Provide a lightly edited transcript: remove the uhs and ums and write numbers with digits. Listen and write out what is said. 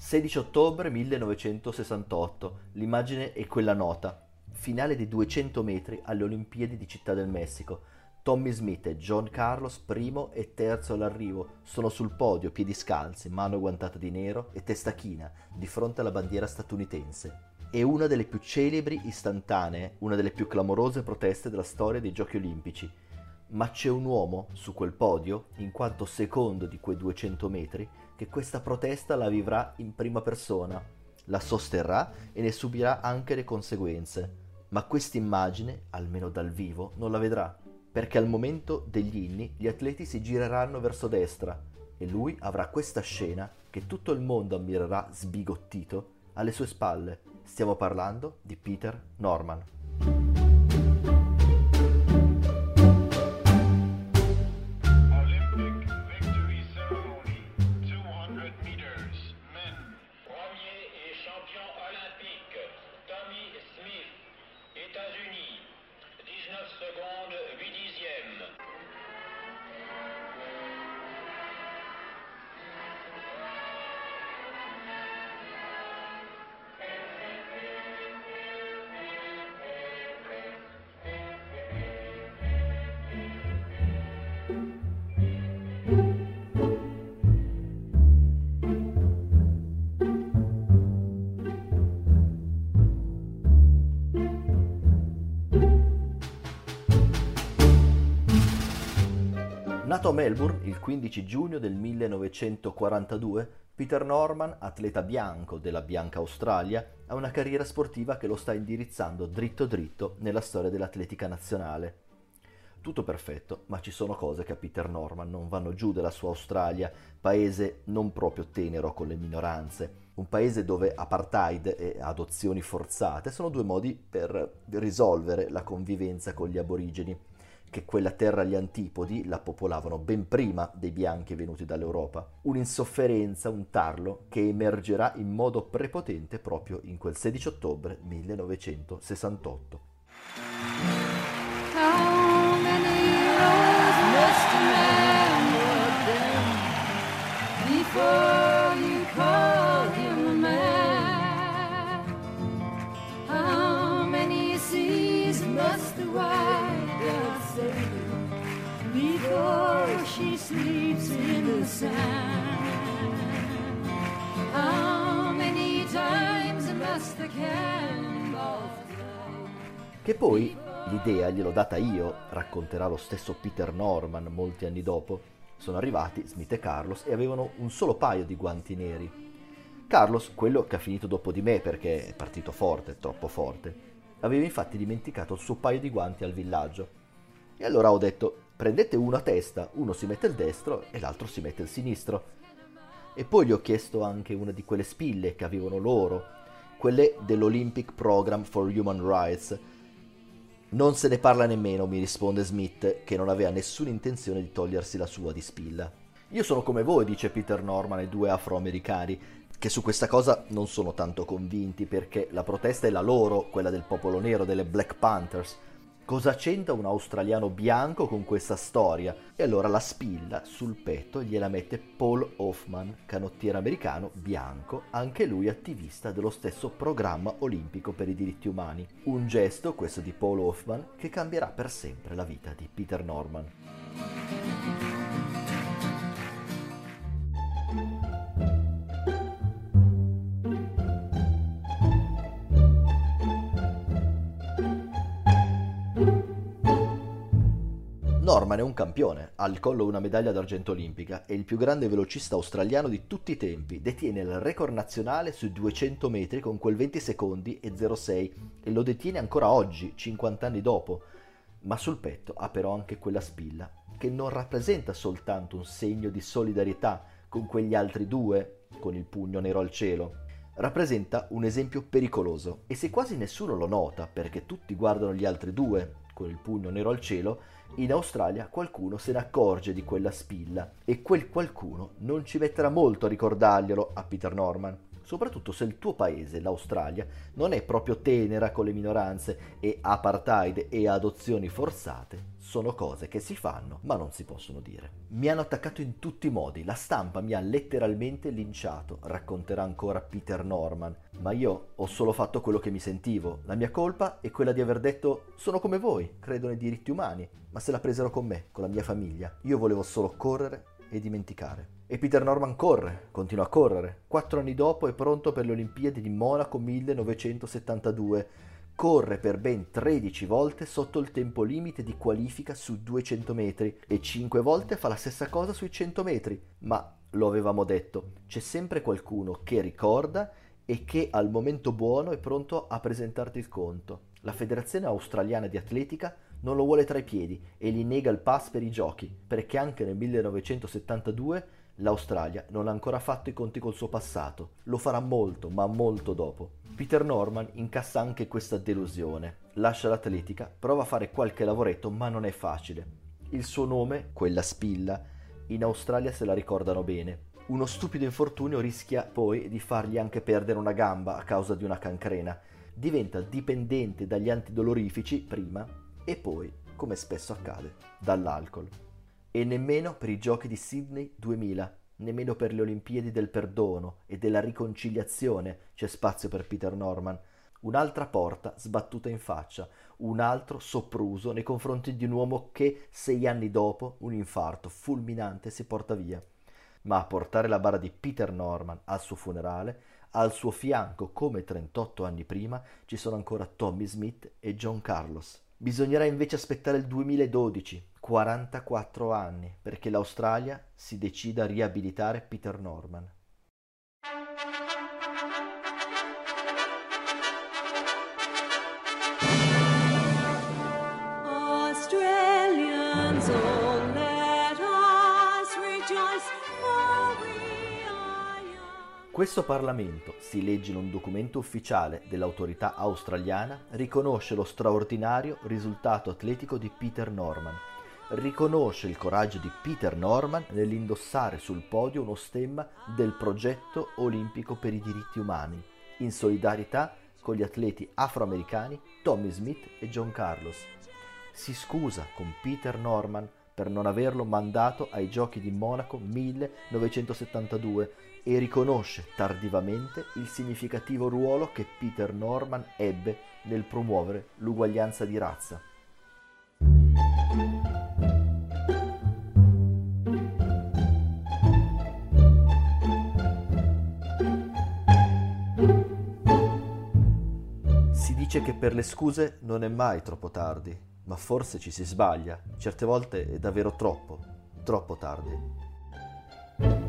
16 ottobre 1968, l'immagine è quella nota. Finale di 200 metri alle Olimpiadi di Città del Messico. Tommy Smith e John Carlos, primo e terzo all'arrivo, sono sul podio, piedi scalzi, mano guantata di nero e testa china, di fronte alla bandiera statunitense. È una delle più celebri istantanee, una delle più clamorose proteste della storia dei Giochi Olimpici. Ma c'è un uomo su quel podio, in quanto secondo di quei 200 metri, che questa protesta la vivrà in prima persona, la sosterrà e ne subirà anche le conseguenze. Ma quest'immagine, almeno dal vivo, non la vedrà, perché al momento degli inni gli atleti si gireranno verso destra e lui avrà questa scena che tutto il mondo ammirerà sbigottito alle sue spalle. Stiamo parlando di Peter Norman. Nato a Melbourne il 15 giugno del 1942, Peter Norman, atleta bianco della Bianca Australia, ha una carriera sportiva che lo sta indirizzando dritto dritto nella storia dell'atletica nazionale. Tutto perfetto, ma ci sono cose che a Peter Norman non vanno giù della sua Australia, paese non proprio tenero con le minoranze, un paese dove apartheid e adozioni forzate sono due modi per risolvere la convivenza con gli aborigeni, che quella terra agli antipodi la popolavano ben prima dei bianchi venuti dall'Europa. Un'insofferenza, un tarlo che emergerà in modo prepotente proprio in quel 16 ottobre 1968. How many roads must a man walk down before you call him a man? How many seas must the white dove sail before she sleeps in the sand? How many times must the cannonball fly? Che poi l'idea gliel'ho data io, racconterà lo stesso Peter Norman molti anni dopo. Sono arrivati Smith e Carlos e avevano un solo paio di guanti neri. Carlos, quello che ha finito dopo di me perché è partito forte, troppo forte, aveva infatti dimenticato il suo paio di guanti al villaggio. E allora ho detto, prendete uno a testa, uno si mette il destro e l'altro si mette il sinistro. E poi gli ho chiesto anche una di quelle spille che avevano loro, quelle dell'Olympic Program for Human Rights. Non se ne parla nemmeno, mi risponde Smith, che non aveva nessuna intenzione di togliersi la sua di spilla. Io sono come voi, dice Peter Norman ai due afroamericani, che su questa cosa non sono tanto convinti, perché la protesta è la loro, quella del popolo nero, delle Black Panthers. Cosa c'entra un australiano bianco con questa storia? E allora la spilla sul petto gliela mette Paul Hoffman, canottiere americano bianco, anche lui attivista dello stesso programma olimpico per i diritti umani. Un gesto, questo di Paul Hoffman, che cambierà per sempre la vita di Peter Norman. Norman è un campione, ha al collo una medaglia d'argento olimpica, è il più grande velocista australiano di tutti i tempi, detiene il record nazionale sui 200 metri con quel 20 secondi e 06 e lo detiene ancora oggi, 50 anni dopo. Ma sul petto ha però anche quella spilla, che non rappresenta soltanto un segno di solidarietà con quegli altri due, con il pugno nero al cielo. Rappresenta un esempio pericoloso e se quasi nessuno lo nota perché tutti guardano gli altri due con il pugno nero al cielo, in Australia qualcuno se ne accorge di quella spilla e quel qualcuno non ci metterà molto a ricordarglielo a Peter Norman. soprattutto se il tuo paese, l'Australia, non è proprio tenera con le minoranze e apartheid e adozioni forzate sono cose che si fanno ma non si possono dire. Mi hanno attaccato in tutti i modi, la stampa mi ha letteralmente linciato, racconterà ancora Peter Norman, ma io ho solo fatto quello che mi sentivo. La mia colpa è quella di aver detto sono come voi, credo nei diritti umani, ma se la presero con me, con la mia famiglia. Io volevo solo correre e dimenticare. E Peter Norman corre, continua a correre. 4 anni dopo è pronto per le Olimpiadi di Monaco 1972. Corre per ben 13 volte sotto il tempo limite di qualifica su 200 metri e 5 volte fa la stessa cosa sui 100 metri. Ma, lo avevamo detto, c'è sempre qualcuno che ricorda e che al momento buono è pronto a presentarti il conto. La Federazione Australiana di Atletica non lo vuole tra i piedi e gli nega il pass per i giochi, perché anche nel 1972 l'Australia non ha ancora fatto i conti col suo passato. Lo farà molto, ma molto dopo. Peter Norman incassa anche questa delusione. Lascia l'atletica, prova a fare qualche lavoretto, ma non è facile. Il suo nome, quella spilla, in Australia se la ricordano bene. Uno stupido infortunio rischia poi di fargli anche perdere una gamba a causa di una cancrena. Diventa dipendente dagli antidolorifici prima e poi, come spesso accade, dall'alcol. E nemmeno per i giochi di Sydney 2000, nemmeno per le Olimpiadi del perdono e della riconciliazione c'è spazio per Peter Norman. Un'altra porta sbattuta in faccia, un altro sopruso nei confronti di un uomo che 6 anni dopo un infarto fulminante si porta via. Ma a portare la bara di Peter Norman al suo funerale, al suo fianco come 38 anni prima, ci sono ancora Tommy Smith e John Carlos. Bisognerà invece aspettare il 2012, 44 anni, perché l'Australia si decida a riabilitare Peter Norman. Australians, oh, let us rejoice, for we are young. Questo Parlamento, si legge in un documento ufficiale dell'autorità australiana, riconosce lo straordinario risultato atletico di Peter Norman. Riconosce il coraggio di Peter Norman nell'indossare sul podio uno stemma del progetto olimpico per i diritti umani, in solidarietà con gli atleti afroamericani Tommy Smith e John Carlos. Si scusa con Peter Norman per non averlo mandato ai Giochi di Monaco 1972 e riconosce tardivamente il significativo ruolo che Peter Norman ebbe nel promuovere l'uguaglianza di razza. Si dice che per le scuse non è mai troppo tardi, ma forse ci si sbaglia. Certe volte è davvero troppo tardi.